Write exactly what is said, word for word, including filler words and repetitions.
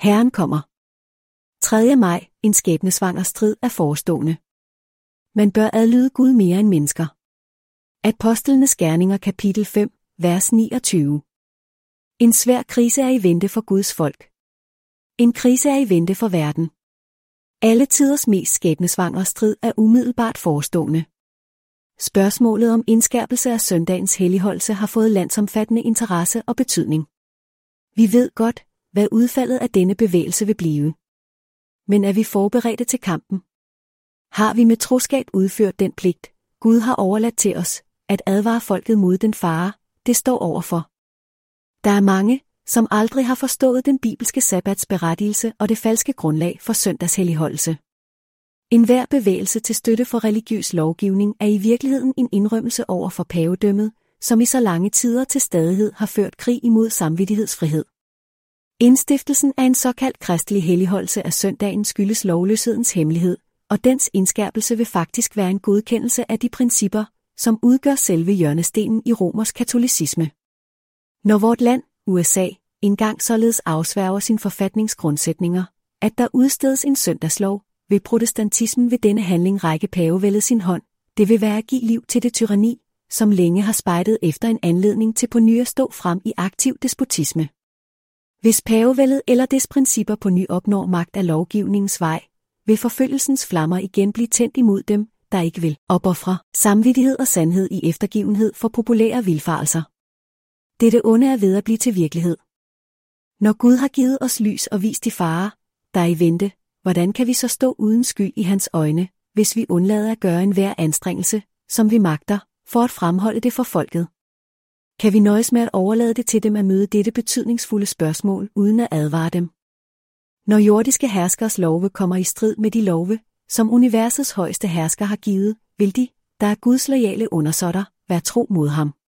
Herren kommer. tredje maj. En skæbnesvanger strid er forestående. Man bør adlyde Gud mere end mennesker. Apostlenes gerninger kapitel fem, vers niogtyve. En svær krise er i vente for Guds folk. En krise er i vente for verden. Alle tiders mest skæbnesvangre strid er umiddelbart forestående. Spørgsmålet om indskærpelse af søndagens helligholdelse har fået landsomfattende interesse og betydning. Vi ved godt, hvad udfaldet af denne bevægelse vil blive. Men er vi forberedte til kampen? Har vi med troskab udført den pligt, Gud har overladt til os, at advare folket mod den fare, det står overfor? Der er mange, som aldrig har forstået den bibelske sabbats berettigelse og det falske grundlag for søndagshelligholdelse. En hver bevægelse til støtte for religiøs lovgivning er i virkeligheden en indrømmelse over for pavedømmet, som i så lange tider til stadighed har ført krig imod samvittighedsfrihed. Indstiftelsen af en såkaldt kristelig helligholdelse af søndagen skyldes lovløshedens hemmelighed, og dens indskærpelse vil faktisk være en godkendelse af de principper, som udgør selve hjørnestenen i romersk katolicisme. Når vort land, U S A, engang således afsværger sin forfatningsgrundsætninger, at der udstedes en søndagslov, vil protestantismen ved denne handling række pavevældet sin hånd. Det vil være at give liv til det tyranni, som længe har spejdet efter en anledning til på ny at stå frem i aktiv despotisme. Hvis pavevældet eller dets principper på ny opnår magt af lovgivningens vej, vil forfølgelsens flammer igen blive tændt imod dem, der ikke vil opofre samvittighed og sandhed i eftergivenhed for populære vildfarelser. Dette onde er ved at blive til virkelighed. Når Gud har givet os lys og vist de farer, der er i vente, hvordan kan vi så stå uden skyld i hans øjne, hvis vi undlader at gøre enhver anstrengelse, som vi magter, for at fremholde det for folket? Kan vi nøjes med at overlade det til dem at møde dette betydningsfulde spørgsmål uden at advare dem? Når jordiske herskers love kommer i strid med de love, som universets højeste hersker har givet, vil de, der er Guds loyale undersåtter, være tro mod ham.